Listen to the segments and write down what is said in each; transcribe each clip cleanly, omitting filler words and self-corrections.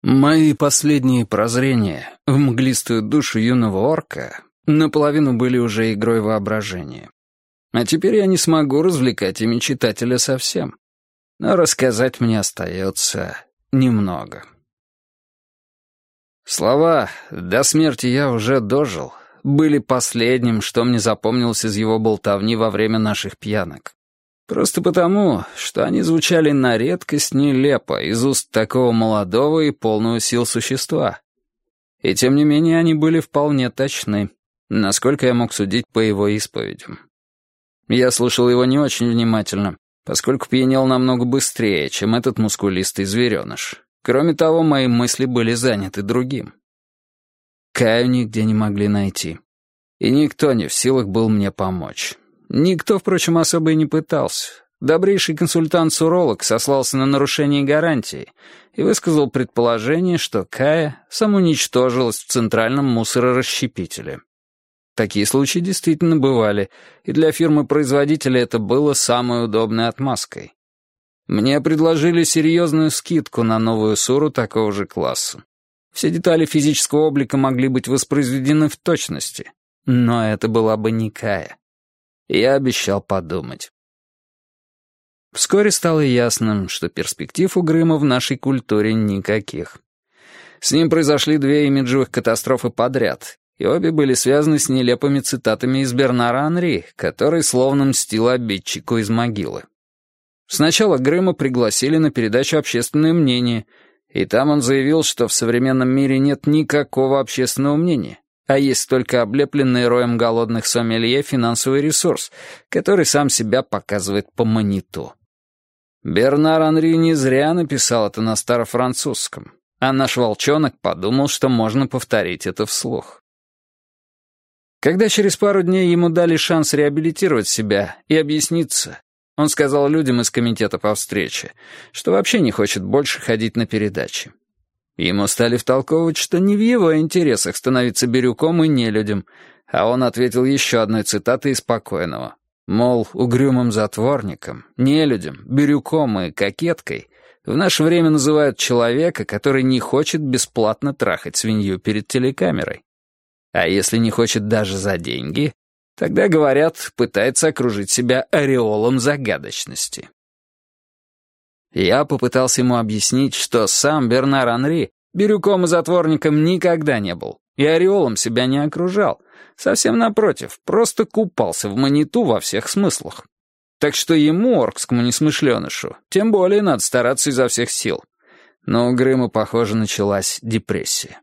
Мои последние прозрения в мглистую душу юного орка наполовину были уже игрой воображения. А теперь я не смогу развлекать ими читателя совсем. Но рассказать мне остается немного. Слова «до смерти я уже дожил» были последним, что мне запомнилось из его болтовни во время наших пьянок. Просто потому, что они звучали на редкость нелепо из уст такого молодого и полного сил существа. И тем не менее они были вполне точны, насколько я мог судить по его исповедям. Я слушал его не очень внимательно, поскольку пьянел намного быстрее, чем этот мускулистый звереныш. Кроме того, мои мысли были заняты другим. Каю нигде не могли найти. И никто не в силах был мне помочь. Никто, впрочем, особо и не пытался. Добрейший консультант-суролог сослался на нарушение гарантии и высказал предположение, что Кая самоуничтожилась в центральном мусорорасщепителе. Такие случаи действительно бывали, и для фирмы-производителя это было самой удобной отмазкой. Мне предложили серьезную скидку на новую Суру такого же класса. Все детали физического облика могли быть воспроизведены в точности, но это была бы не Кая. Я обещал подумать. Вскоре стало ясным, что перспектив у Грыма в нашей культуре никаких. С ним произошли две имиджевых катастрофы подряд, и обе были связаны с нелепыми цитатами из Бернара Анри, который словно мстил обидчику из могилы. Сначала Грыма пригласили на передачу «Общественное мнение», и там он заявил, что в современном мире нет никакого общественного мнения, а есть только облепленный роем голодных сомелье финансовый ресурс, который сам себя показывает по мониту. Бернар Анри не зря написал это на старофранцузском, а наш волчонок подумал, что можно повторить это вслух. Когда через пару дней ему дали шанс реабилитировать себя и объясниться, он сказал людям из комитета по встрече, что вообще не хочет больше ходить на передачи. Ему стали втолковывать, что не в его интересах становиться бирюком и нелюдем, а он ответил еще одной цитатой из покойного. Мол, угрюмым затворником, нелюдем, бирюком и кокеткой в наше время называют человека, который не хочет бесплатно трахать свинью перед телекамерой. А если не хочет даже за деньги, тогда, говорят, пытается окружить себя ореолом загадочности. Я попытался ему объяснить, что сам Бернар Анри бирюком и затворником никогда не был и ореолом себя не окружал. Совсем напротив, просто купался в мониту во всех смыслах. Так что ему, оркскому несмышленышу, тем более надо стараться изо всех сил. Но у Грыма, похоже, началась депрессия.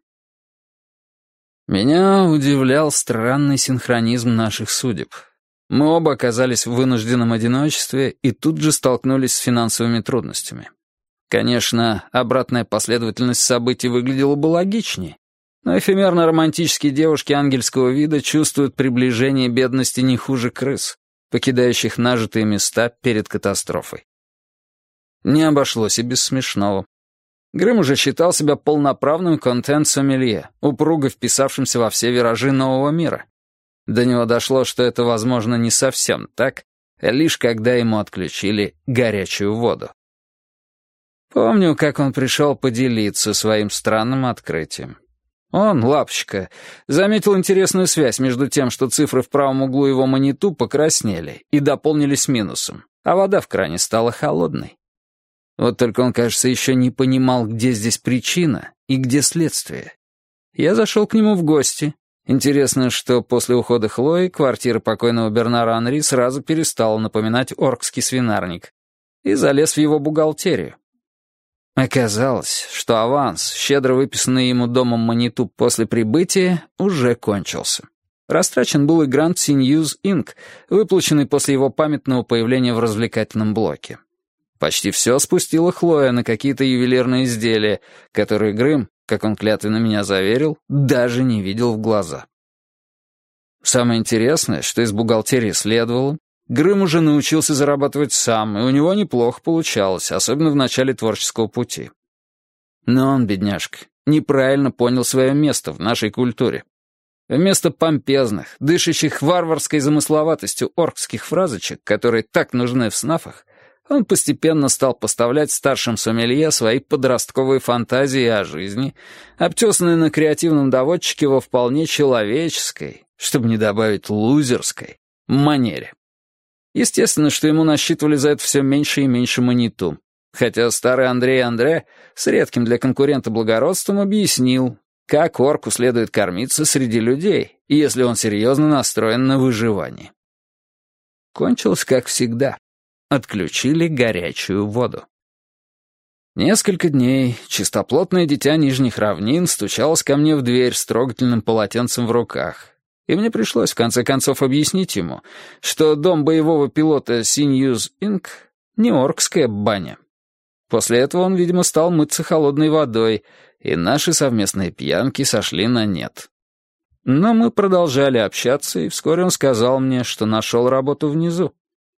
Меня удивлял странный синхронизм наших судеб. Мы оба оказались в вынужденном одиночестве и тут же столкнулись с финансовыми трудностями. Конечно, обратная последовательность событий выглядела бы логичнее, но эфемерно-романтические девушки ангельского вида чувствуют приближение бедности не хуже крыс, покидающих нажитые места перед катастрофой. Не обошлось и без смешного. Грым уже считал себя полноправным контент-сомелье, упруго вписавшимся во все виражи нового мира. До него дошло, что это, возможно, не совсем так, лишь когда ему отключили горячую воду. Помню, как он пришел поделиться своим странным открытием. Он, лапочка, заметил интересную связь между тем, что цифры в правом углу его мониту покраснели и дополнились минусом, а вода в кране стала холодной. Вот только он, кажется, еще не понимал, где здесь причина и где следствие. Я зашел к нему в гости. Интересно, что после ухода Хлои квартира покойного Бернара Анри сразу перестала напоминать оркский свинарник и залез в его бухгалтерию. Оказалось, что аванс, щедро выписанный ему домом мониту после прибытия, уже кончился. Растрачен был и грант CNews Inc., выплаченный после его памятного появления в развлекательном блоке. Почти все спустила Хлоя на какие-то ювелирные изделия, которые Грым, как он клятвенно меня заверил, даже не видел в глаза. Самое интересное, что из бухгалтерии следовало, Грым уже научился зарабатывать сам, и у него неплохо получалось, особенно в начале творческого пути. Но он, бедняжка, неправильно понял свое место в нашей культуре. Вместо помпезных, дышащих варварской замысловатостью оркских фразочек, которые так нужны в снафах, Он постепенно стал поставлять старшим сомелье свои подростковые фантазии о жизни, обтесанные на креативном доводчике во вполне человеческой, чтобы не добавить лузерской, манере. Естественно, что ему насчитывали за это все меньше и меньше маниту, хотя старый Андрей Андре с редким для конкурента благородством объяснил, как орку следует кормиться среди людей, если он серьезно настроен на выживание. Кончилось, как всегда. Отключили горячую воду. Несколько дней чистоплотное дитя Нижних равнин стучалось ко мне в дверь с трогательным полотенцем в руках, и мне пришлось в конце концов объяснить ему, что дом боевого пилота Синьюз Инк не оркская баня. После этого он, видимо, стал мыться холодной водой, и наши совместные пьянки сошли на нет. Но мы продолжали общаться, и вскоре он сказал мне, что нашел работу внизу.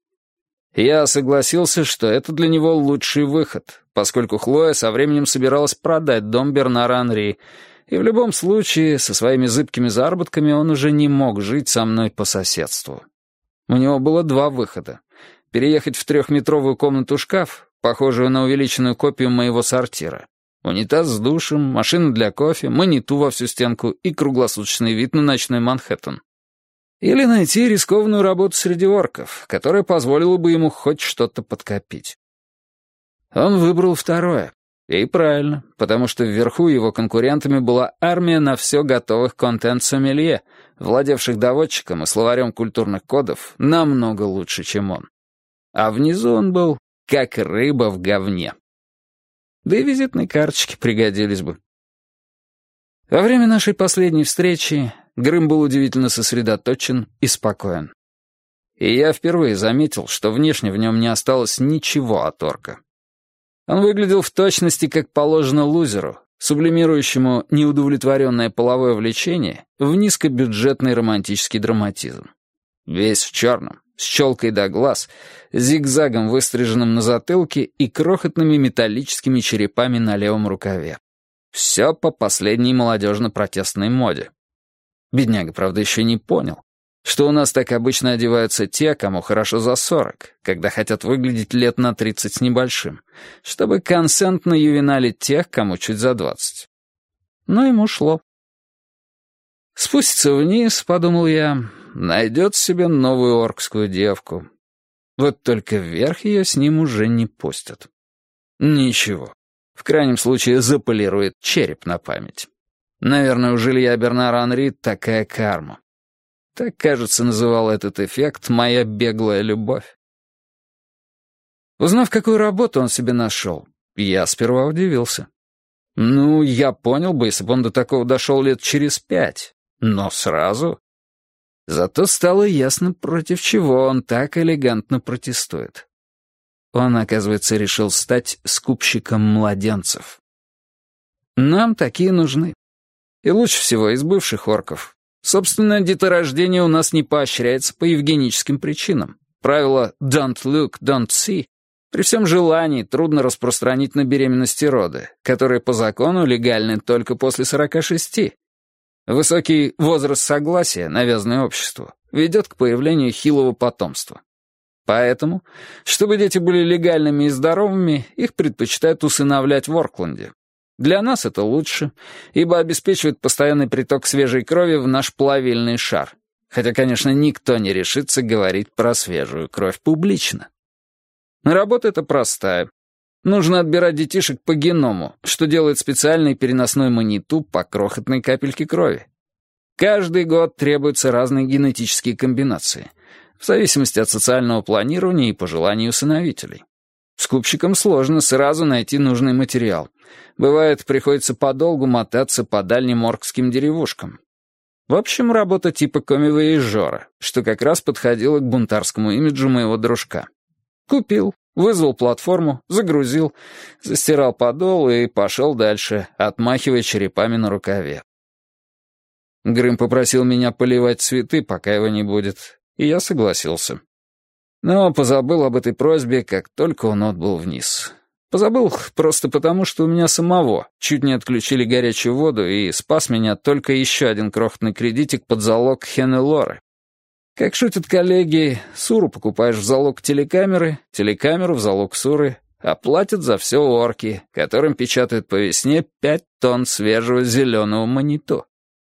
Я согласился, что это для него лучший выход, поскольку Хлоя со временем собиралась продать дом Бернара Анри, и в любом случае со своими зыбкими заработками он уже не мог жить со мной по соседству. У него было два выхода: переехать в 3-метровую комнату-шкаф, похожую на увеличенную копию моего сортира, унитаз с душем, машина для кофе, маниту во всю стенку и круглосуточный вид на ночной Манхэттен. Или найти рискованную работу среди орков, которая позволила бы ему хоть что-то подкопить. Он выбрал второе. И правильно, потому что вверху его конкурентами была армия на все готовых контент-сомелье, владевших доводчиком и словарем культурных кодов намного лучше, чем он. А внизу он был как рыба в говне. Да и визитные карточки пригодились бы. Во время нашей последней встречи Грым был удивительно сосредоточен и спокоен. И я впервые заметил, что внешне в нем не осталось ничего от орка. Он выглядел в точности как положено лузеру, сублимирующему неудовлетворенное половое влечение в низкобюджетный романтический драматизм. Весь в черном, с челкой до глаз, зигзагом выстриженным на затылке и крохотными металлическими черепами на левом рукаве. Все по последней молодежно-протестной моде. Бедняга, правда, еще не понял, что у нас так обычно одеваются те, кому хорошо за 40, когда хотят выглядеть лет на 30 с небольшим, чтобы консентно ювеналить тех, кому чуть за 20. Но ему шло. Спустится вниз, подумал я, найдет себе новую оркскую девку. Вот только вверх ее с ним уже не пустят. Ничего. В крайнем случае заполирует череп на память. Наверное, у жилья Бернара Анри такая карма. Так, кажется, называл этот эффект «моя беглая любовь». Узнав, какую работу он себе нашел, я сперва удивился. Ну, я понял бы, если бы он до такого дошел лет через 5. Но сразу. Зато стало ясно, против чего он так элегантно протестует. Он, оказывается, решил стать скупщиком младенцев. Нам такие нужны. И лучше всего из бывших орков. Собственно, деторождение у нас не поощряется по евгеническим причинам. Правило «don't look, don't see» при всем желании трудно распространить на беременности роды, которые по закону легальны только после 46. Высокий возраст согласия, навязанный обществу, ведет к появлению хилого потомства. Поэтому, чтобы дети были легальными и здоровыми, их предпочитают усыновлять в Оркленде. Для нас это лучше, ибо обеспечивает постоянный приток свежей крови в наш плавильный шар. Хотя, конечно, никто не решится говорить про свежую кровь публично. Работа эта простая. Нужно отбирать детишек по геному, что делает специальный переносной маниту по крохотной капельке крови. Каждый год требуются разные генетические комбинации, в зависимости от социального планирования и пожеланий усыновителей. Скупщикам сложно сразу найти нужный материал. Бывает, приходится подолгу мотаться по дальним оркским деревушкам. В общем, работа типа коми-вояжера, что как раз подходило к бунтарскому имиджу моего дружка. Купил, вызвал платформу, загрузил, застирал подол и пошел дальше, отмахивая черепами на рукаве. Грым попросил меня поливать цветы, пока его не будет, и я согласился. Но позабыл об этой просьбе, как только он отбыл вниз. Позабыл просто потому, что у меня самого чуть не отключили горячую воду, и спас меня только еще один крохотный кредитик под залог Хеннелоры. Как шутят коллеги, суру покупаешь в залог телекамеры, телекамеру в залог суры, а платят за все орки, которым печатают по весне 5 тонн свежего зеленого маниту.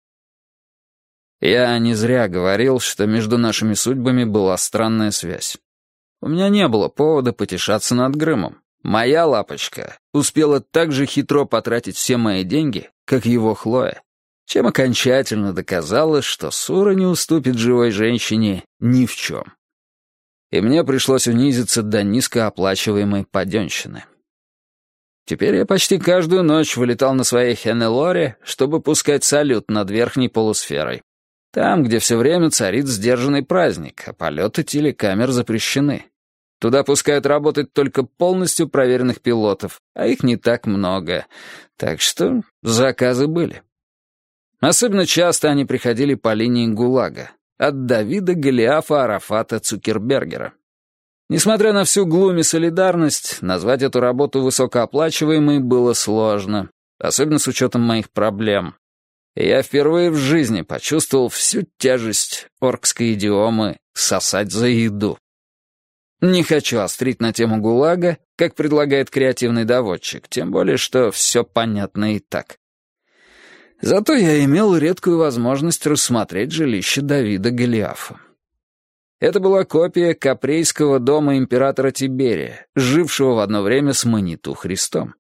Я не зря говорил, что между нашими судьбами была странная связь. У меня не было повода потешаться над Грымом. Моя лапочка успела так же хитро потратить все мои деньги, как его Хлоя, чем окончательно доказала, что Сура не уступит живой женщине ни в чем. И мне пришлось унизиться до низкооплачиваемой паденщины. Теперь я почти каждую ночь вылетал на своей Хенелоре, чтобы пускать салют над верхней полусферой. Там, где все время царит сдержанный праздник, а полеты телекамер запрещены. Туда пускают работать только полностью проверенных пилотов, а их не так много, так что заказы были. Особенно часто они приходили по линии ГУЛАГа, от Давида Голиафа Арафата Цукербергера. Несмотря на всю глум и солидарность, назвать эту работу высокооплачиваемой было сложно, особенно с учетом моих проблем. И я впервые в жизни почувствовал всю тяжесть оркской идиомы «сосать за еду». Не хочу острить на тему ГУЛАГа, как предлагает креативный доводчик, тем более, что все понятно и так. Зато я имел редкую возможность рассмотреть жилище Давида Голиафа. Это была копия капрейского дома императора Тиберия, жившего в одно время с Маниту Христом.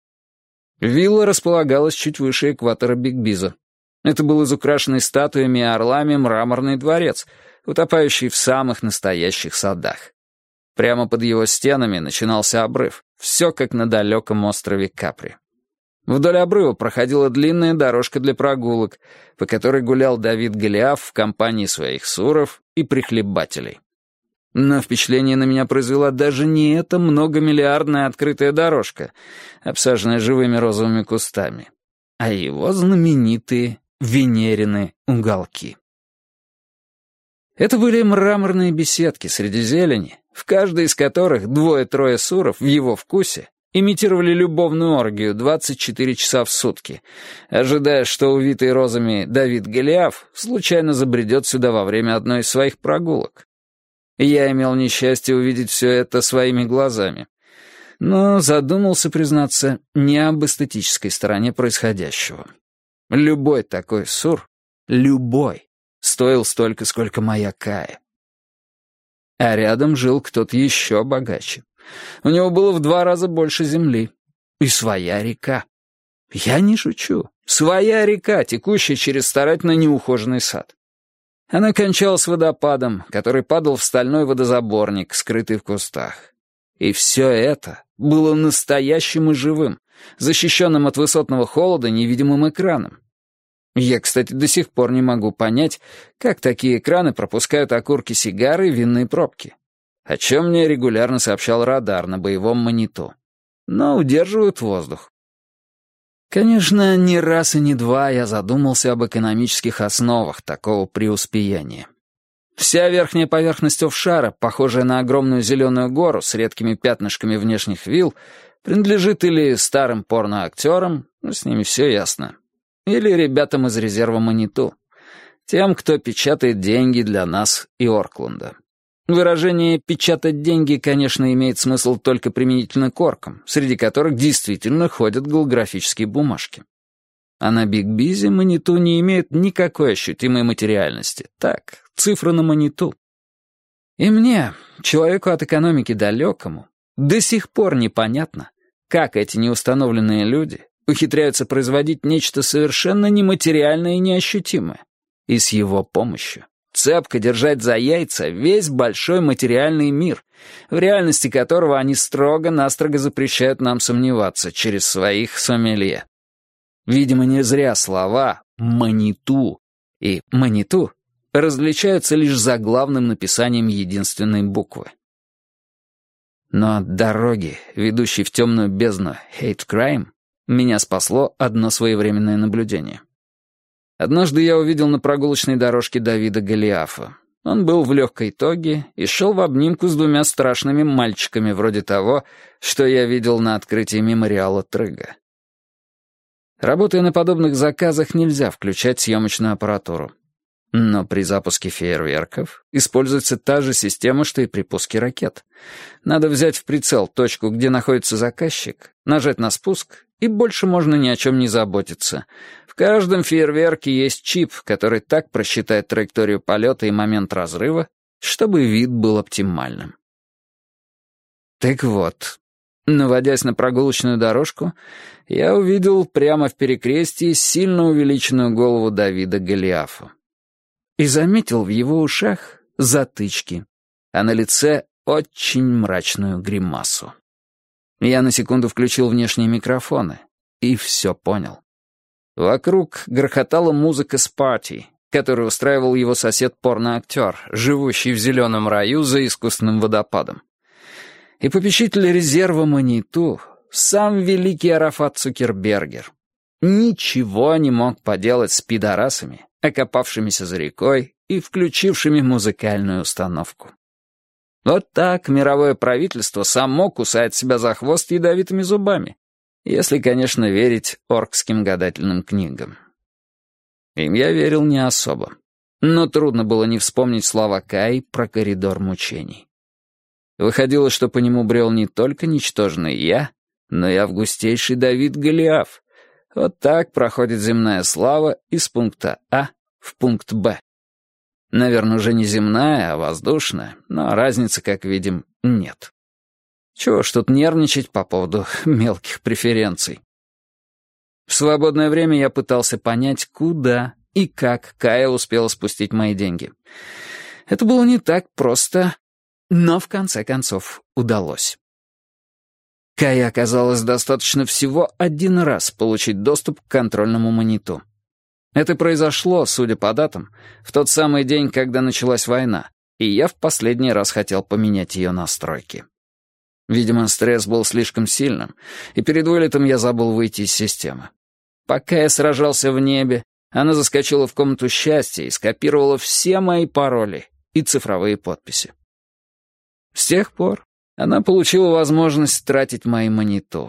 Вилла располагалась чуть выше экватора Бигбиза. Это был изукрашенный статуями и орлами мраморный дворец, утопающий в самых настоящих садах. Прямо под его стенами начинался обрыв, все как на далеком острове Капри. Вдоль обрыва проходила длинная дорожка для прогулок, по которой гулял Давид Голиаф в компании своих суров и прихлебателей. Но впечатление на меня произвела даже не эта многомиллиардная открытая дорожка, обсаженная живыми розовыми кустами, а его знаменитые Венерины уголки. Это были мраморные беседки среди зелени, в каждой из которых 2-3 суров в его вкусе имитировали любовную оргию 24 часа в сутки, ожидая, что увитый розами Давид Голиаф случайно забредет сюда во время одной из своих прогулок. Я имел несчастье увидеть все это своими глазами, но задумался, признаться, не об эстетической стороне происходящего. Любой такой сур, любой, стоил столько, сколько моя Кая. А рядом жил кто-то еще богаче. У него было в 2 раза больше земли. И своя река. Я не шучу. Своя река, текущая через старательно неухоженный сад. Она кончалась водопадом, который падал в стальной водозаборник, скрытый в кустах. И все это было настоящим и живым, защищенным от высотного холода невидимым экраном. Я, кстати, до сих пор не могу понять, как такие экраны пропускают окурки сигары и винные пробки. О чем мне регулярно сообщал радар на боевом Маниту. Но удерживают воздух. Конечно, не раз и не два я задумался об экономических основах такого преуспеяния. Вся верхняя поверхность офшара, похожая на огромную зеленую гору с редкими пятнышками внешних вилл, принадлежит или старым порноактерам, с ними все ясно, или ребятам из резерва Маниту, тем, кто печатает деньги для нас и Оркланда. Выражение «печатать деньги», конечно, имеет смысл только применительно к оркам, среди которых действительно ходят голографические бумажки. А на Бигбизе Маниту не имеет никакой ощутимой материальности. Так, цифра на Маниту. И мне, человеку от экономики далекому, до сих пор непонятно, как эти неустановленные люди ухитряются производить нечто совершенно нематериальное и неощутимое. И с его помощью цепко держать за яйца весь большой материальный мир, в реальности которого они строго-настрого запрещают нам сомневаться через своих сомелье. Видимо, не зря слова «маниту» и «маниту» различаются лишь заглавным написанием единственной буквы. Но от дороги, ведущей в темную бездну Hate Crime, меня спасло одно своевременное наблюдение. Однажды я увидел на прогулочной дорожке Давида Голиафа. Он был в легкой тоге и шел в обнимку с 2 страшными мальчиками, вроде того, что я видел на открытии мемориала Трыга. Работая на подобных заказах, нельзя включать съемочную аппаратуру. Но при запуске фейерверков используется та же система, что и при пуске ракет. Надо взять в прицел точку, где находится заказчик, нажать на спуск, и больше можно ни о чем не заботиться. В каждом фейерверке есть чип, который так просчитает траекторию полета и момент разрыва, чтобы вид был оптимальным. Так вот, наводясь на прогулочную дорожку, я увидел прямо в перекрестии сильно увеличенную голову Давида Голиафа. И заметил в его ушах затычки, а на лице очень мрачную гримасу. Я на секунду включил внешние микрофоны и все понял. Вокруг грохотала музыка с парти, которую устраивал его сосед-порноактер, живущий в зеленом раю за искусственным водопадом. И попечитель резерва Маниту, сам великий Арафат Цукербергер, ничего не мог поделать с пидорасами, окопавшимися за рекой и включившими музыкальную установку. Вот так мировое правительство само кусает себя за хвост ядовитыми зубами, если, конечно, верить оркским гадательным книгам. Им я верил не особо, но трудно было не вспомнить слова Каи про коридор мучений. Выходило, что по нему брел не только ничтожный я, но и августейший Давид Голиаф. Вот так проходит земная слава из пункта А в пункт Б. Наверное, уже не земная, а воздушная, но разницы, как видим, нет. Чего ж тут нервничать по поводу мелких преференций? В свободное время я пытался понять, куда и как Кая успела спустить мои деньги. Это было не так просто, но в конце концов удалось. Кае оказалось достаточно всего один раз получить доступ к контрольному мониту. Это произошло, судя по датам, в тот самый день, когда началась война, и я в последний раз хотел поменять ее настройки. Видимо, стресс был слишком сильным, и перед вылетом я забыл выйти из системы. Пока я сражался в небе, она заскочила в комнату счастья и скопировала все мои пароли и цифровые подписи. С тех пор она получила возможность тратить мои мониту.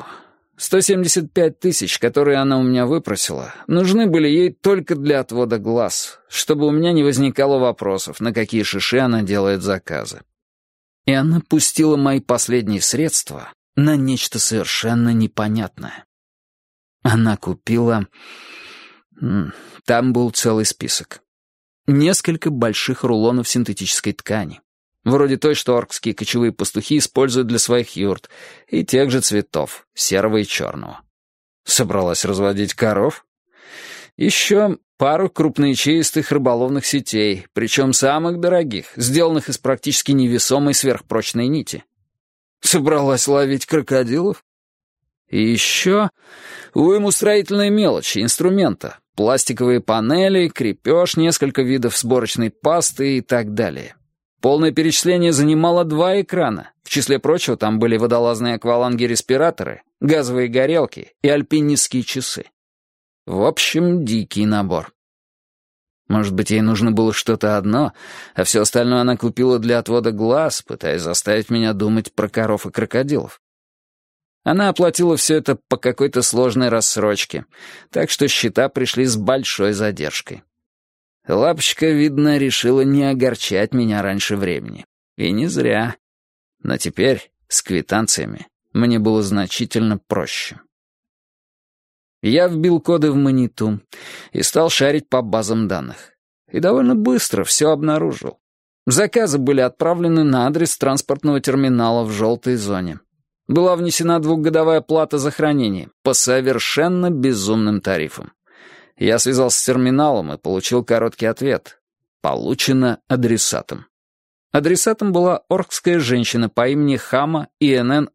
175 тысяч, которые она у меня выпросила, нужны были ей только для отвода глаз, чтобы у меня не возникало вопросов, на какие шиши она делает заказы. И она пустила мои последние средства на нечто совершенно непонятное. Она купила... Там был целый список. Несколько больших рулонов синтетической ткани. Вроде той, что оркские кочевые пастухи используют для своих юрт, и тех же цветов, серого и черного. Собралась разводить коров? Еще пару крупноячеистых рыболовных сетей, причем самых дорогих, сделанных из практически невесомой сверхпрочной нити. Собралась ловить крокодилов? И еще уйму строительной мелочи, инструмента, пластиковые панели, крепеж, несколько видов сборочной пасты и так далее. Полное перечисление занимало 2 экрана. В числе прочего, там были водолазные акваланги-респираторы, газовые горелки и альпинистские часы. В общем, дикий набор. Может быть, ей нужно было что-то одно, а все остальное она купила для отвода глаз, пытаясь заставить меня думать про коров и крокодилов. Она оплатила все это по какой-то сложной рассрочке, так что счета пришли с большой задержкой. Лапочка, видно, решила не огорчать меня раньше времени. И не зря. Но теперь, с квитанциями, мне было значительно проще. Я вбил коды в мониту и стал шарить по базам данных. И довольно быстро все обнаружил. Заказы были отправлены на адрес транспортного терминала в желтой зоне. Была внесена 2-годовая плата за хранение по совершенно безумным тарифам. Я связался с терминалом и получил короткий ответ. Получено адресатом. Адресатом была оркская женщина по имени Хама ИНН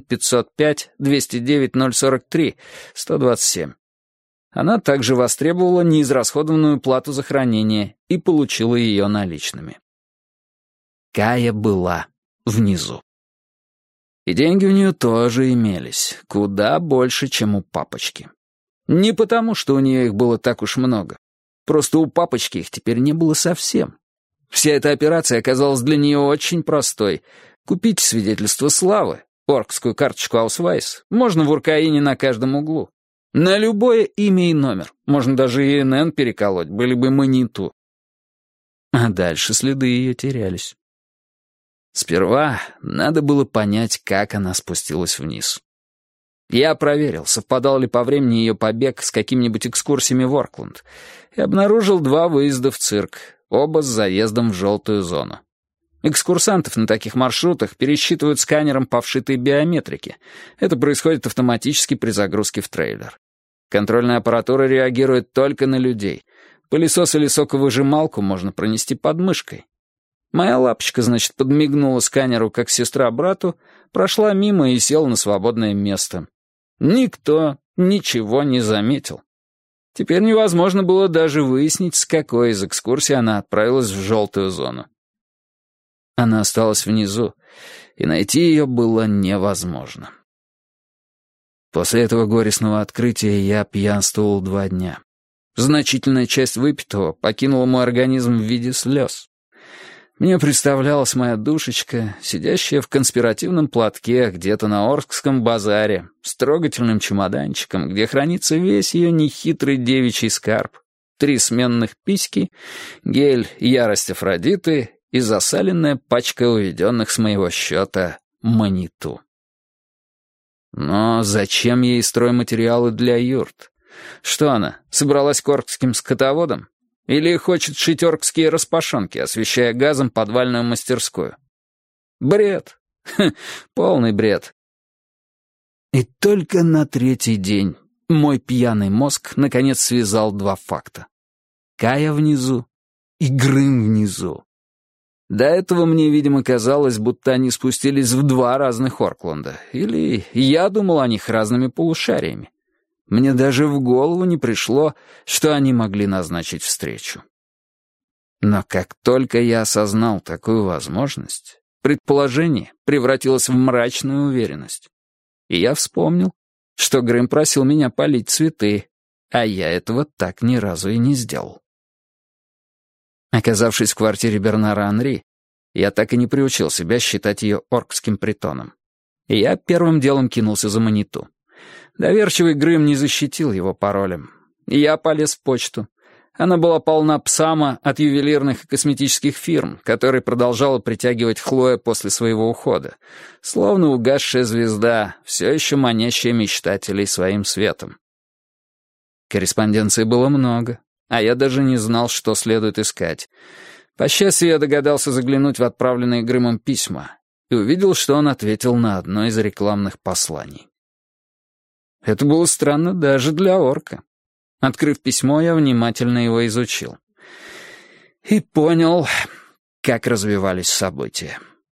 1-505-209-043-127. Она также востребовала неизрасходованную плату за хранение и получила ее наличными. Кая была внизу. И деньги у нее тоже имелись, куда больше, чем у папочки. Не потому, что у нее их было так уж много. Просто у папочки их теперь не было совсем. Вся эта операция оказалась для нее очень простой. Купить свидетельство славы, оркскую карточку Аусвайс, можно в Уркаине на каждом углу. На любое имя и номер. Можно даже ИНН переколоть, были бы мониту. а дальше следы ее терялись. Сперва надо было понять, как она спустилась вниз. Я проверил, совпадал ли по времени ее побег с какими-нибудь экскурсиями в Окленд, и обнаружил 2 выезда в цирк, оба с заездом в желтую зону. Экскурсантов на таких маршрутах пересчитывают сканером по вшитой биометрике. Это происходит автоматически при загрузке в трейлер. Контрольная аппаратура реагирует только на людей. Пылесос или соковыжималку можно пронести под мышкой. Моя лапочка, значит, подмигнула сканеру, как сестра брату, прошла мимо и села на свободное место. Никто ничего не заметил. Теперь невозможно было даже выяснить, с какой из экскурсий она отправилась в желтую зону. Она осталась внизу, и найти ее было невозможно. После этого горестного открытия я пьянствовал 2 дня. Значительная часть выпитого покинула мой организм в виде слез. Мне представлялась моя душечка, сидящая в конспиративном платке где-то на Орском базаре, с трогательным чемоданчиком, где хранится весь ее нехитрый девичий скарб, 3 сменных письки, гель «Ярость Афродиты» и засаленная пачка уведенных с моего счета маниту. Но зачем ей стройматериалы для юрт? Что она, собралась к оркским скотоводам? Или хочет шить оркские распашонки, освещая газом подвальную мастерскую? Бред. Полный бред. И только на 3-й день мой пьяный мозг наконец связал 2 факта. Кая внизу и Грым внизу. До этого мне, видимо, казалось, будто они спустились в 2 разных Окленда. Или я думал о них разными полушариями. Мне даже в голову не пришло, что они могли назначить встречу. Но как только я осознал такую возможность, предположение превратилось в мрачную уверенность. И я вспомнил, что Грэм просил меня полить цветы, а я этого так ни разу и не сделал. Оказавшись в квартире Бернара Анри, я так и не приучил себя считать ее оркским притоном. И я первым делом кинулся за маниту. Доверчивый Грым не защитил его паролем. И я полез в почту. Она была полна псама от ювелирных и косметических фирм, которые продолжала притягивать Хлоя после своего ухода, словно угасшая звезда, все еще манящая мечтателей своим светом. Корреспонденции было много, а я даже не знал, что следует искать. По счастью, я догадался заглянуть в отправленные Грымом письма и увидел, что он ответил на одно из рекламных посланий. Это было странно даже для орка. Открыв письмо, я внимательно его изучил. И понял, как развивались события.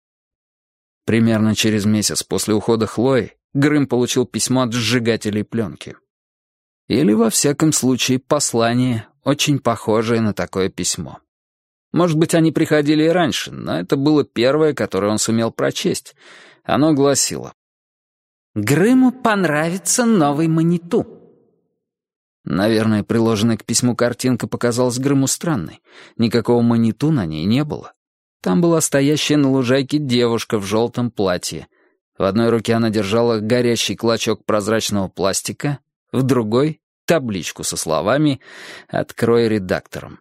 Примерно через месяц после ухода Хлои Грым получил письмо от сжигателей пленки. Или, во всяком случае, послание, очень похожее на такое письмо. Может быть, они приходили и раньше, но это было первое, которое он сумел прочесть. Оно гласило: «Грыму понравится новый маниту». Наверное, приложенная к письму картинка показалась Грыму странной. Никакого маниту на ней не было. Там была стоящая на лужайке девушка в желтом платье. В одной руке она держала горящий клочок прозрачного пластика, в другой — табличку со словами «Открой редактором».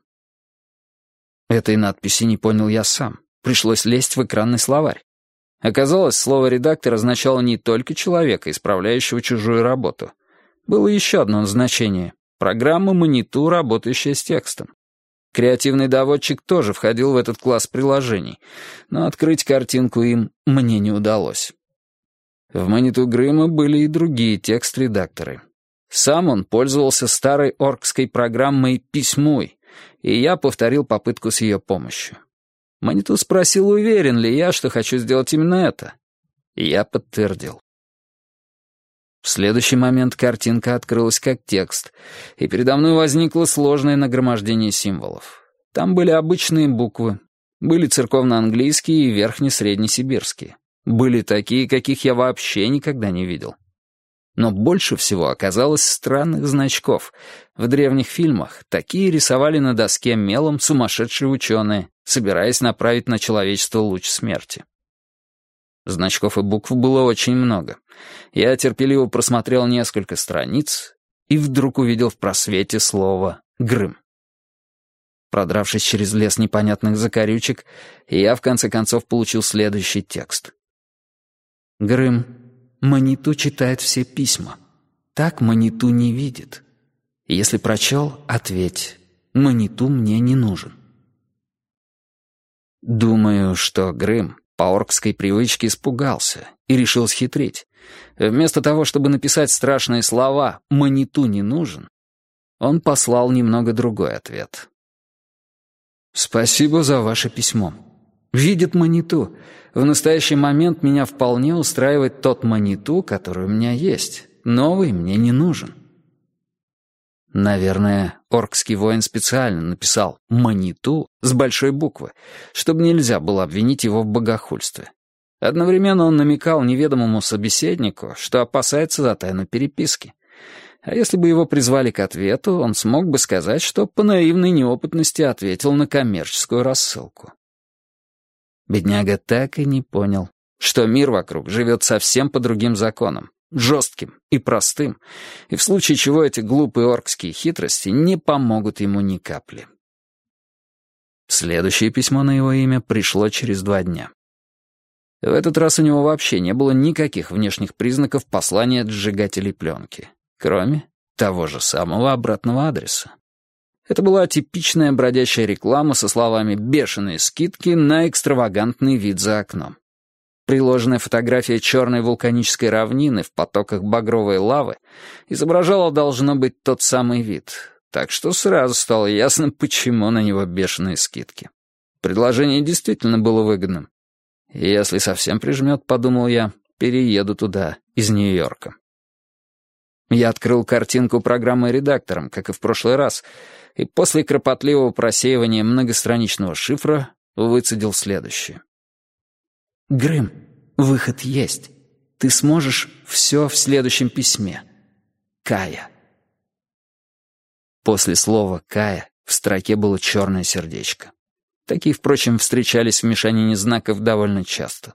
Этой надписи не понял я сам. Пришлось лезть в экранный словарь. Оказалось, слово «редактор» означало не только человека, исправляющего чужую работу. Было еще одно значение — программа маниту, работающая с текстом. Креативный доводчик тоже входил в этот класс приложений, но открыть картинку им мне не удалось. В маниту Грыма были и другие текст-редакторы. Сам он пользовался старой оркской программой «Письмуй», и я повторил попытку с ее помощью. Маниту спросил, уверен ли я, что хочу сделать именно это. И я подтвердил. В следующий момент картинка открылась как текст, и передо мной возникло сложное нагромождение символов. Там были обычные буквы, были церковно-английские и верхне-среднесибирские. Были такие, каких я вообще никогда не видел. Но больше всего оказалось странных значков. В древних фильмах такие рисовали на доске мелом сумасшедшие ученые, собираясь направить на человечество луч смерти. Значков и букв было очень много. Я терпеливо просмотрел несколько страниц и вдруг увидел в просвете слово «Грым». Продравшись через лес непонятных закорючек, я в конце концов получил следующий текст. «Грым, Маниту читает все письма. Так Маниту не видит. Если прочел, ответь. Маниту мне не нужен». Думаю, что Грым по оркской привычке испугался и решил схитрить. Вместо того, чтобы написать страшные слова «Маниту не нужен», он послал немного другой ответ. «Спасибо за ваше письмо. Видит Маниту. В настоящий момент меня вполне устраивает тот Маниту, который у меня есть. Новый мне не нужен». Наверное, оркский воин специально написал «Маниту» с большой буквы, чтобы нельзя было обвинить его в богохульстве. Одновременно он намекал неведомому собеседнику, что опасается за тайну переписки. А если бы его призвали к ответу, он смог бы сказать, что по наивной неопытности ответил на коммерческую рассылку. Бедняга так и не понял, что мир вокруг живет совсем по другим законам, жестким и простым, и в случае чего эти глупые оркские хитрости не помогут ему ни капли. Следующее письмо на его имя пришло через 2 дня. В этот раз у него вообще не было никаких внешних признаков послания от сжигателей пленки, кроме того же самого обратного адреса. Это была типичная бродячая реклама со словами «бешеные скидки на экстравагантный вид за окном». Приложенная фотография черной вулканической равнины в потоках багровой лавы изображала, должно быть, тот самый вид, так что сразу стало ясно, почему на него бешеные скидки. Предложение действительно было выгодным. Если совсем прижмет, подумал я, перееду туда, из Нью-Йорка. Я открыл картинку программы редактором, как и в прошлый раз, и после кропотливого просеивания многостраничного шифра выцедил следующее. «Грым, выход есть. Ты сможешь все в следующем письме. Кая». После слова «Кая» в строке было черное сердечко. Такие, впрочем, встречались в мешанине знаков довольно часто.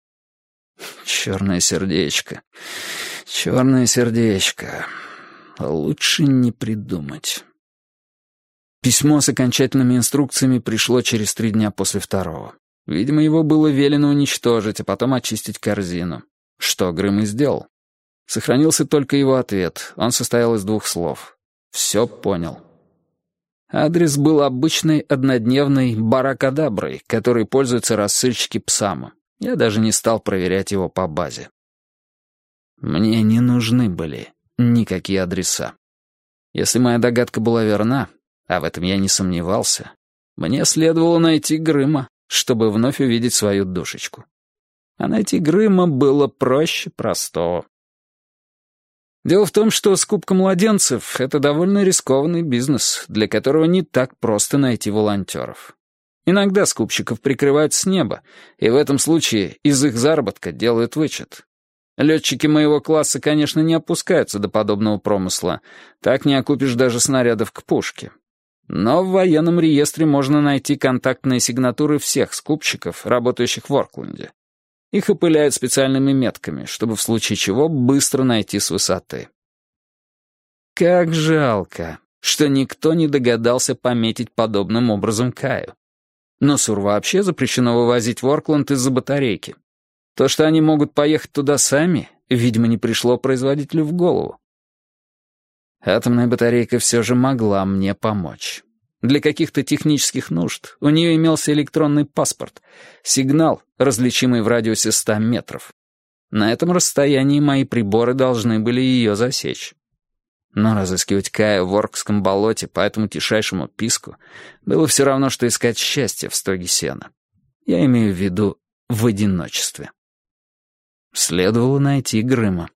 Черное сердечко. Черное сердечко. Лучше не придумать. Письмо с окончательными инструкциями пришло через 3 дня после второго. Видимо, его было велено уничтожить, а потом очистить корзину. Что Грым и сделал. Сохранился только его ответ. Он состоял из 2 слов. «Все понял». Адрес был обычной однодневной баракадаброй, которой пользуются рассыльщики Псама. Я даже не стал проверять его по базе. Мне не нужны были никакие адреса. Если моя догадка была верна, а в этом я не сомневался, мне следовало найти Грыма, чтобы вновь увидеть свою душечку. А найти Грыма было проще простого. Дело в том, что скупка младенцев — это довольно рискованный бизнес, для которого не так просто найти волонтеров. Иногда скупщиков прикрывают с неба, и в этом случае из их заработка делают вычет. Летчики моего класса, конечно, не опускаются до подобного промысла, так не окупишь даже снарядов к пушке. Но в военном реестре можно найти контактные сигнатуры всех скупщиков, работающих в Оркленде. Их опыляют специальными метками, чтобы в случае чего быстро найти с высоты. Как жалко, что никто не догадался пометить подобным образом Каю. Но Сур вообще запрещено вывозить в Оркленд из-за батарейки. То, что они могут поехать туда сами, видимо, не пришло производителю в голову. Атомная батарейка все же могла мне помочь. Для каких-то технических нужд у нее имелся электронный паспорт, сигнал, различимый в радиусе 100 метров. На этом расстоянии мои приборы должны были ее засечь. Но разыскивать Каю в Оркском болоте по этому тишайшему писку было все равно, что искать счастье в стоге сена. Я имею в виду в одиночестве. Следовало найти Грыма.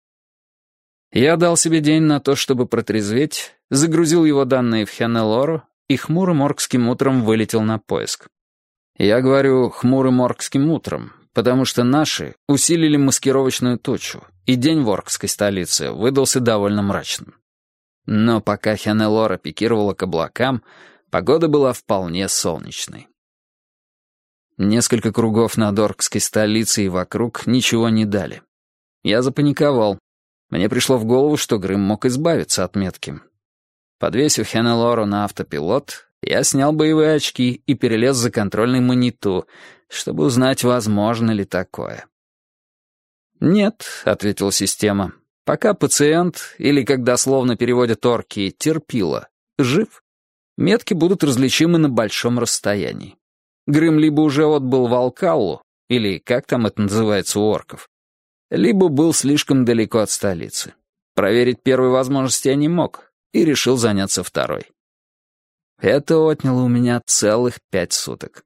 Я дал себе день на то, чтобы протрезветь, загрузил его данные в Хенелору и хмурым оркским утром вылетел на поиск. Я говорю «хмурым оркским утром», потому что наши усилили маскировочную тучу, и день в оркской столице выдался довольно мрачным. Но пока Хенелора пикировала к облакам, погода была вполне солнечной. Несколько кругов над оркской столицей и вокруг ничего не дали. Я запаниковал. Мне пришло в голову, что Грым мог избавиться от метки. Подвесив Хенелору на автопилот, Я снял боевые очки и перелез за контрольный мониту, чтобы узнать, возможно ли такое. «Нет», — ответила система, — «пока пациент, или, как дословно переводят орки, терпила, жив, метки будут различимы на большом расстоянии. Грым либо уже отбыл в Алкаллу, или как там это называется у орков, либо был слишком далеко от столицы. Проверить первой возможности я не мог и решил заняться второй. Это отняло у меня целых 5 суток.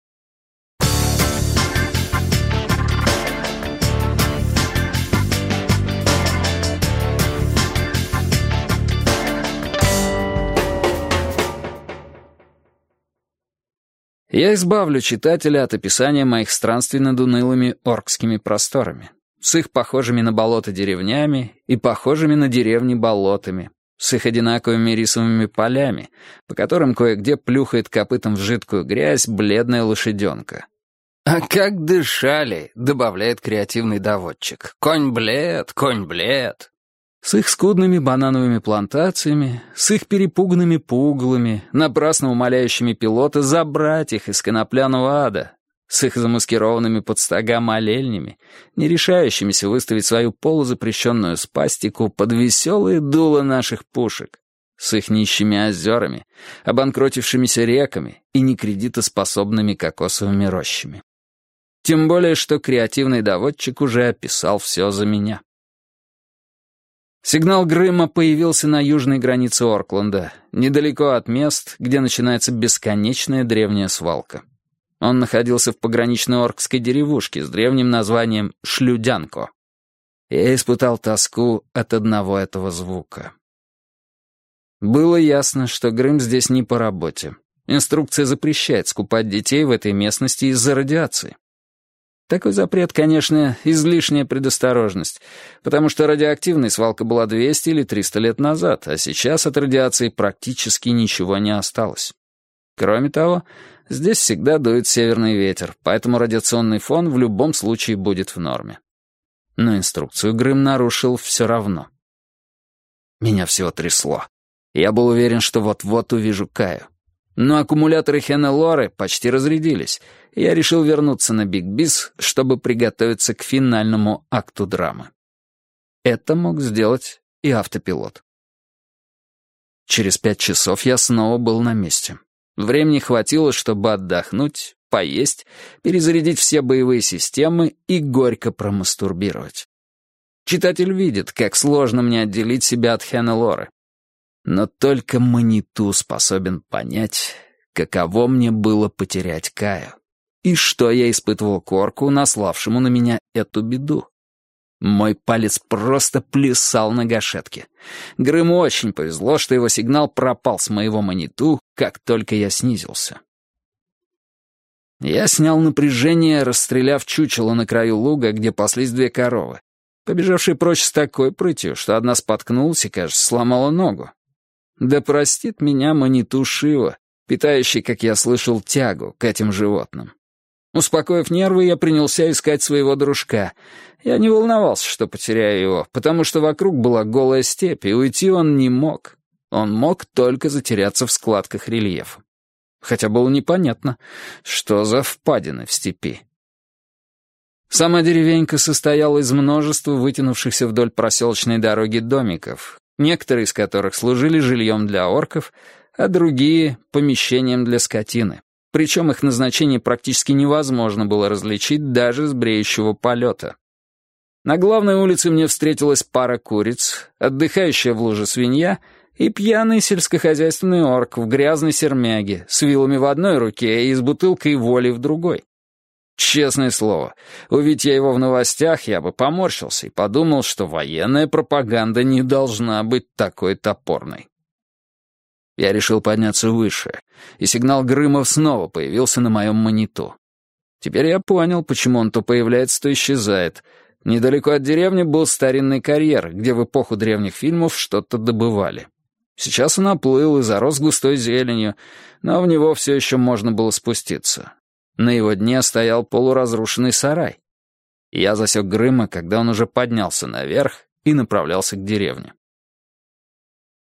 Я избавлю читателя от описания моих странствий над унылыми оркскими просторами, с их похожими на болото деревнями и похожими на деревни болотами, с их одинаковыми рисовыми полями, по которым кое-где плюхает копытом в жидкую грязь бледная лошаденка. «А как дышали!» — добавляет креативный доводчик. «Конь блед, конь блед!» С их скудными банановыми плантациями, с их перепуганными пугалами, напрасно умоляющими пилота забрать их из конопляного ада, с их замаскированными под стога молельнями, не решающимися выставить свою полузапрещенную спастику под веселые дула наших пушек, с их нищими озерами, обанкротившимися реками и некредитоспособными кокосовыми рощами. Тем более, что креативный доводчик уже описал все за меня. Сигнал Грыма появился на южной границе Оркленда, недалеко от мест, где начинается бесконечная древняя свалка. Он находился в пограничной оркской деревушке с древним названием Шлюдянко. Я испытал тоску от одного этого звука. Было ясно, что Грым здесь не по работе. Инструкция запрещает скупать детей в этой местности из-за радиации. Такой запрет, конечно, излишняя предосторожность, потому что радиоактивной свалка была 200 или 300 лет назад, а сейчас от радиации практически ничего не осталось. Кроме того, здесь всегда дует северный ветер, поэтому радиационный фон в любом случае будет в норме. Но инструкцию Грым нарушил все равно. Меня всего трясло. Я был уверен, что вот-вот увижу Каю. Но аккумуляторы Хеннелоры почти разрядились, и я решил вернуться на Биг Бис, чтобы приготовиться к финальному акту драмы. Это мог сделать и автопилот. Через 5 часов я снова был на месте. Времени хватило, чтобы отдохнуть, поесть, перезарядить все боевые системы и горько промастурбировать. Читатель видит, как сложно мне отделить себя от Хеннелоры. Но только Маниту способен понять, каково мне было потерять Каю, и что я испытывал к орку, наславшему на меня эту беду. Мой палец просто плясал на гашетке. Грыму очень повезло, что его сигнал пропал с моего Маниту, как только я снизился. Я снял напряжение, расстреляв чучело на краю луга, где паслись 2 коровы, побежавшие прочь с такой прытью, что одна споткнулась и, кажется, сломала ногу. Да простит меня Маниту Шива, питающий, как я слышал, тягу к этим животным. Успокоив нервы, я принялся искать своего дружка. Я не волновался, что потеряю его, потому что вокруг была голая степь, и уйти он не мог. Он мог только затеряться в складках рельефа. Хотя было непонятно, что за впадины в степи. Сама деревенька состояла из множества вытянувшихся вдоль проселочной дороги домиков, некоторые из которых служили жильем для орков, а другие — помещением для скотины. Причем их назначение практически невозможно было различить даже с бреющего полета. На главной улице мне встретилась пара куриц, отдыхающая в луже свинья и пьяный сельскохозяйственный орк в грязной сермяге с вилами в одной руке и с бутылкой воли в другой. Честное слово, увидеть я его в новостях, я бы поморщился и подумал, что военная пропаганда не должна быть такой топорной. Я решил подняться выше, и сигнал Грымов снова появился на моем Маниту. Теперь я понял, почему он то появляется, то исчезает. Недалеко от деревни был старинный карьер, где в эпоху древних фильмов что-то добывали. Сейчас он оплыл и зарос густой зеленью, но в него все еще можно было спуститься. На его дне стоял полуразрушенный сарай. Я засек Грыма, когда он уже поднялся наверх и направлялся к деревне.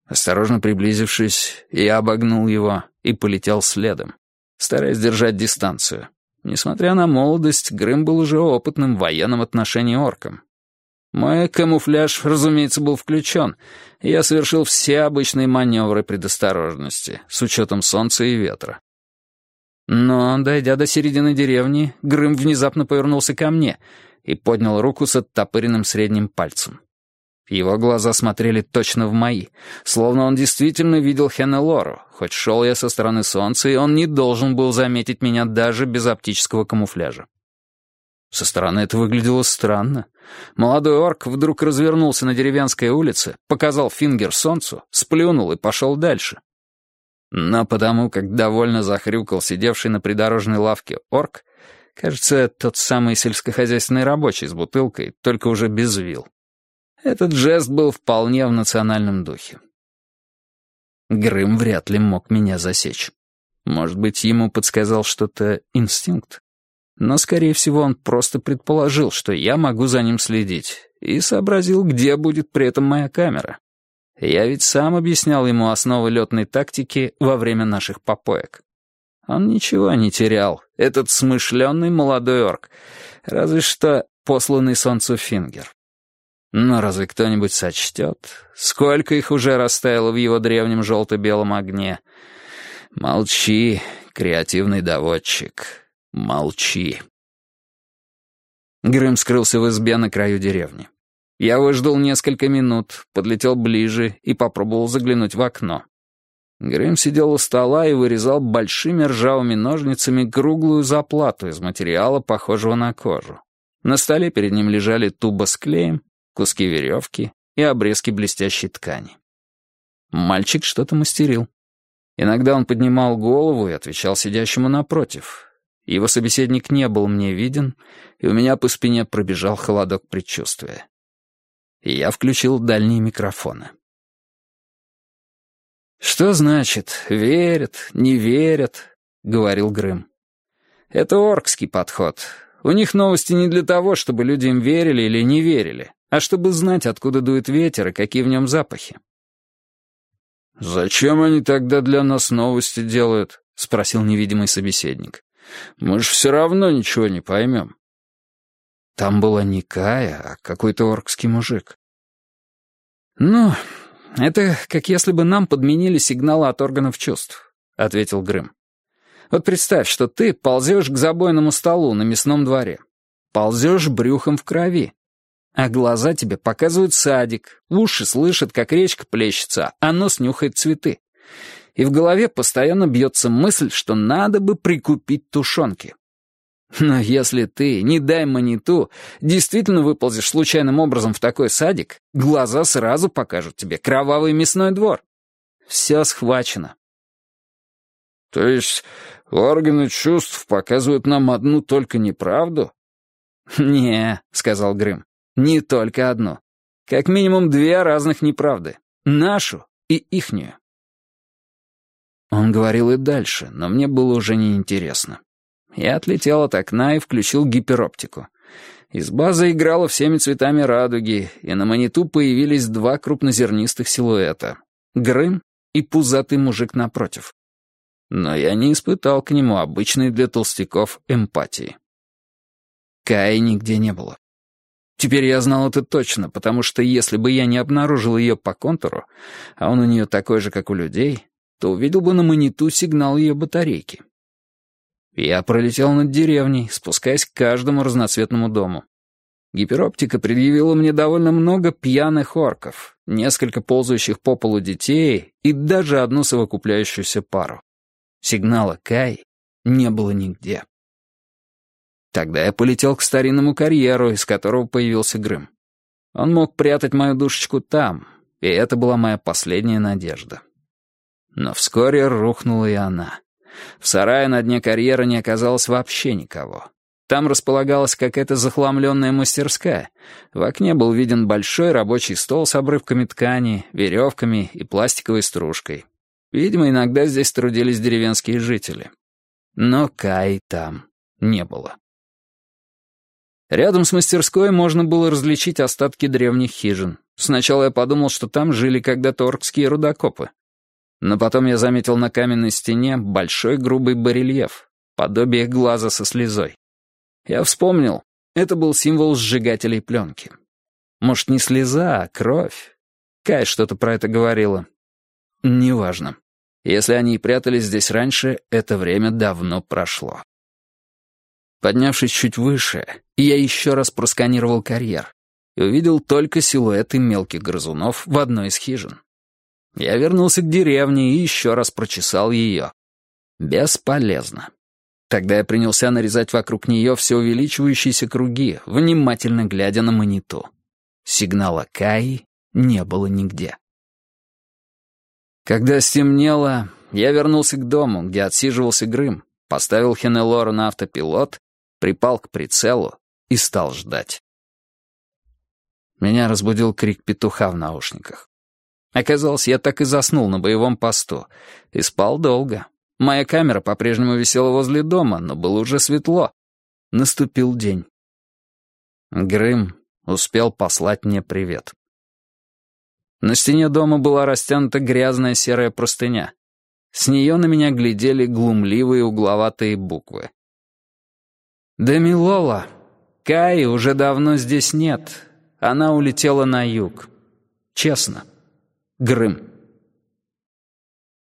Осторожно приблизившись, я обогнул его и полетел следом, стараясь держать дистанцию. Несмотря на молодость, Грым был уже опытным в военном отношении орком. Мой камуфляж, разумеется, был включен, и я совершил все обычные маневры предосторожности, с учетом солнца и ветра. Но, дойдя до середины деревни, Грым внезапно повернулся ко мне и поднял руку с оттопыренным средним пальцем. Его глаза смотрели точно в мои, словно он действительно видел Хеннелору, хоть шел я со стороны солнца, и он не должен был заметить меня даже без оптического камуфляжа. Со стороны это выглядело странно. Молодой орк вдруг развернулся на деревенской улице, показал фингер солнцу, сплюнул и пошел дальше. Но потому как довольно захрюкал сидевший на придорожной лавке орк, кажется, тот самый сельскохозяйственный рабочий с бутылкой, только уже без вил. Этот жест был вполне в национальном духе. Грым вряд ли мог меня засечь. Может быть, ему подсказал что-то инстинкт. Но, скорее всего, он просто предположил, что я могу за ним следить, и сообразил, где будет при этом моя камера. Я ведь сам объяснял ему основы летной тактики во время наших попоек. Он ничего не терял, этот смышленый молодой орк, разве что посланный солнцу фингер. Но разве кто-нибудь сочтет, сколько их уже растаяло в его древнем желто-белом огне? Молчи, креативный доводчик, молчи. Грым скрылся в избе на краю деревни. Я выждал несколько минут, подлетел ближе и попробовал заглянуть в окно. Грым сидел у стола и вырезал большими ржавыми ножницами круглую заплату из материала, похожего на кожу. На столе перед ним лежали туба с клеем, куски веревки и обрезки блестящей ткани. Мальчик что-то мастерил. Иногда он поднимал голову и отвечал сидящему напротив. Его собеседник не был мне виден, и у меня по спине пробежал холодок предчувствия. И я включил дальние микрофоны. «Что значит, верят, не верят?» — говорил Грым. «Это оркский подход. У них новости не для того, чтобы люди им верили или не верили, а чтобы знать, откуда дует ветер и какие в нем запахи». «Зачем они тогда для нас новости делают?» — спросил невидимый собеседник. «Мы же все равно ничего не поймем». Там была не Кая, а какой-то оркский мужик. «Ну, это как если бы нам подменили сигналы от органов чувств», — ответил Грым. «Вот представь, что ты ползешь к забойному столу на мясном дворе. Ползешь брюхом в крови. А глаза тебе показывают садик, уши слышат, как речка плещется, а нос нюхает цветы. И в голове постоянно бьется мысль, что надо бы прикупить тушенки. Но если ты, не дай маниту, действительно выползешь случайным образом в такой садик, глаза сразу покажут тебе кровавый мясной двор. Все схвачено». «То есть органы чувств показывают нам одну только неправду?» «Не», — сказал Грым, — «не только одну. Как минимум две разных неправды. Нашу и ихнюю». Он говорил и дальше, но мне было уже неинтересно. Я отлетел от окна и включил гипероптику. Изба заиграла всеми цветами радуги, и на маниту появились два крупнозернистых силуэта — Грым и пузатый мужик напротив. Но я не испытал к нему обычной для толстяков эмпатии. Каи нигде не было. Теперь я знал это точно, потому что если бы я не обнаружил ее по контуру, а он у нее такой же, как у людей, то увидел бы на маниту сигнал ее батарейки. Я пролетел над деревней, спускаясь к каждому разноцветному дому. Гипероптика предъявила мне довольно много пьяных орков, несколько ползающих по полу детей и даже одну совокупляющуюся пару. Сигнала Кай не было нигде. Тогда я полетел к старинному карьеру, из которого появился Грым. Он мог прятать мою душечку там, и это была моя последняя надежда. Но вскоре рухнула и она. В сарае на дне карьера не оказалось вообще никого. Там располагалась какая-то захламленная мастерская. В окне был виден большой рабочий стол с обрывками ткани, веревками и пластиковой стружкой. Видимо, иногда здесь трудились деревенские жители. Но Кай там не было. Рядом с мастерской можно было различить остатки древних хижин. Сначала я подумал, что там жили когда-то оркские рудокопы. Но потом я заметил на каменной стене большой грубый барельеф, подобие глаза со слезой. Я вспомнил, это был символ сжигателей пленки. Может, не слеза, а кровь? Кай что-то про это говорила. Неважно. Если они и прятались здесь раньше, это время давно прошло. Поднявшись чуть выше, я еще раз просканировал карьер и увидел только силуэты мелких грызунов в одной из хижин. Я вернулся к деревне и еще раз прочесал ее. Бесполезно. Тогда я принялся нарезать вокруг нее все увеличивающиеся круги, внимательно глядя на маниту. Сигнала Каи не было нигде. Когда стемнело, я вернулся к дому, где отсиживался Грым, поставил Хенелора на автопилот, припал к прицелу и стал ждать. Меня разбудил крик петуха в наушниках. Оказалось, я так и заснул на боевом посту. И спал долго. Моя камера по-прежнему висела возле дома, но было уже светло. Наступил день. Грым успел послать мне привет. На стене дома была растянута грязная серая простыня. С нее на меня глядели глумливые угловатые буквы. «Демилола, Каи уже давно здесь нет. Она улетела на юг. Честно. Грым».